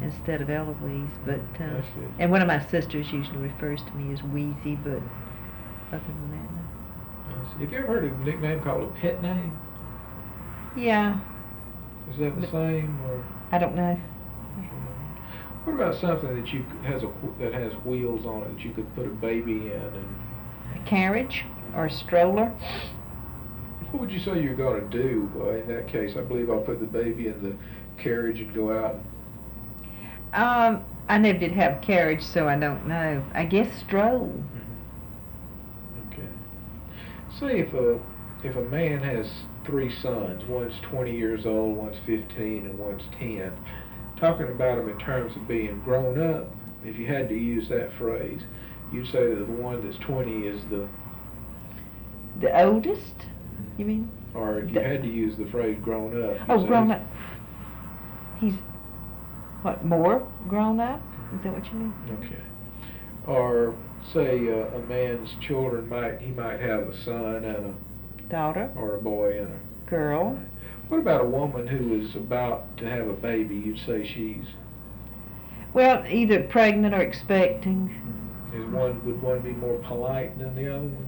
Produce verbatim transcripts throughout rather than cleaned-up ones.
instead of Eloise. But uh, I see. and one of my sisters usually refers to me as Wheezy, but other than that, no. I see. Have you ever heard of a nickname called a pet name? Yeah, Is that the But- same or? I don't know. What about something that you c- has a wh- that has wheels on it that you could put a baby in, and A carriage or a stroller. what would you say you're going to do uh, in that case? I believe I'll put the baby in the carriage and go out. Um, I never did have a carriage, so I don't know. I guess stroll. Okay. Say if a if a man has three sons, one's twenty years old, one's fifteen, and one's ten. Talking about them in terms of being grown up, if you had to use that phrase, you'd say that the one that's twenty is the, The oldest, you mean? or if you The- had to use the phrase grown up. you'd Oh, say grown he's- up. He's, what, more grown up? Is that what you mean? Okay. Or say uh, a man's children might, he might have a son and Daughter, a, or a boy and a. girl. What about a woman who is about to have a baby? You'd say she's, Well, either pregnant or expecting. is one, would one be more polite than the other one?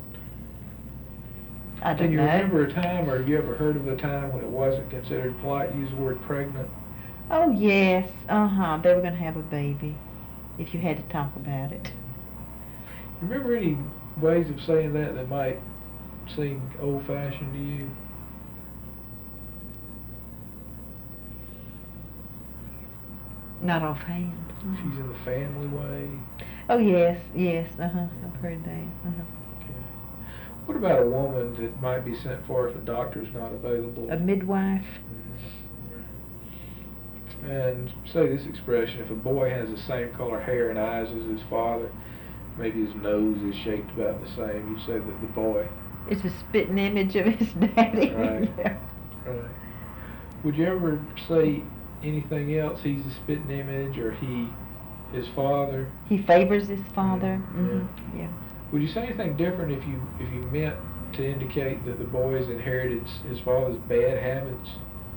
I don't Can you know. remember a time, or have you ever heard of a time when it wasn't considered polite to use the word pregnant? Oh, yes. Uh-huh. They were going to have a baby, if you had to talk about it. Remember any ways of saying that that might seem old-fashioned to you? Not offhand. She's in the family way. Oh, yes, yes. Uh-huh. I've heard that. Uh-huh. Okay. What about a woman that might be sent for if a doctor's not available? A midwife. Mhm. And say this expression, if a boy has the same color hair and eyes as his father, maybe his nose is shaped about the same, you say that the boy. It's a spitting image of his daddy. Right. Yeah. Right. Would you ever say anything else? He's a spitting image, or he, his father? He favors his father. Yeah. Mm-hmm. Yeah. Would you say anything different if you if you meant to indicate that the boy has inherited s- his father's bad habits?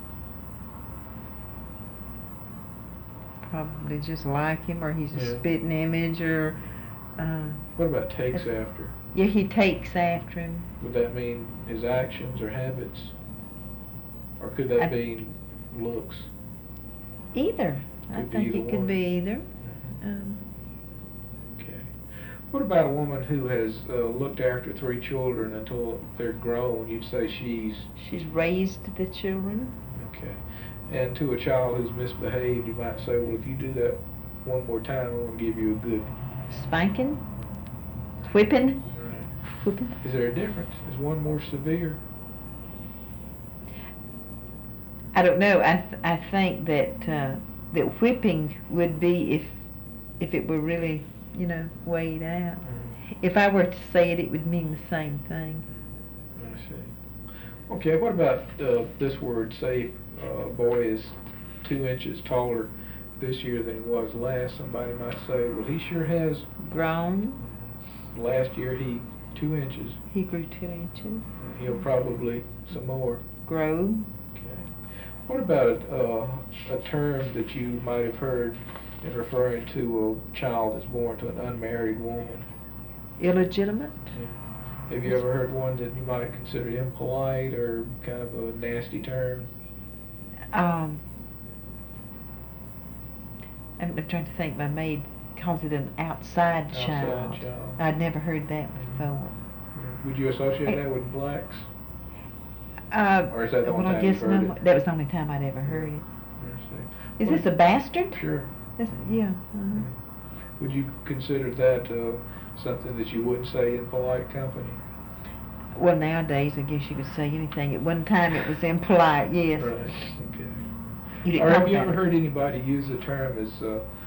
Probably just like him, or he's a Yeah. spitting image, or uh, What about takes That's- after? yeah, he takes after him. Would that mean his actions or habits? Or could that I- mean looks? Either. I Could be think either it could one. be either. Um, Okay. What about a woman who has uh, looked after three children until they're grown? You'd say she's she's raised the children. okay. And to a child who's misbehaved, you might say, well, if you do that one more time, I'm going to give you a good. Spanking, whipping, Right. whipping. Is there a difference? Is one more severe? I don't know. I th- I think that uh, that whipping would be if if it were really, you know, weighed out. If I were to say it, it would mean the same thing. I see. Okay, what about uh, this word? Say uh, a boy is two inches taller this year than he was last. Somebody might say, well, he sure has. Grown. Last year he two inches. He grew two inches. He'll probably some more. Grow. Okay. What about uh, a term that you might have heard in referring to a child that's born to an unmarried woman? Illegitimate. Have you ever heard one that you might consider impolite or kind of a nasty term? Um, I'm, I'm trying to think. My maid calls it an outside, Outside child. child. I'd never heard that before. Would you associate that with blacks? Uh, Or is that the well, one I time guess you've heard no. it? That was the only time I'd ever heard it. I see. Is Would- this a bastard? Sure. This, yeah. Uh-huh. Would you consider that uh, something that you wouldn't say in polite company? Well, nowadays, I guess you could say anything. At one time, it was impolite. Yes. Right. Okay. You didn't Or call have you that ever a- heard anybody use the term as uh,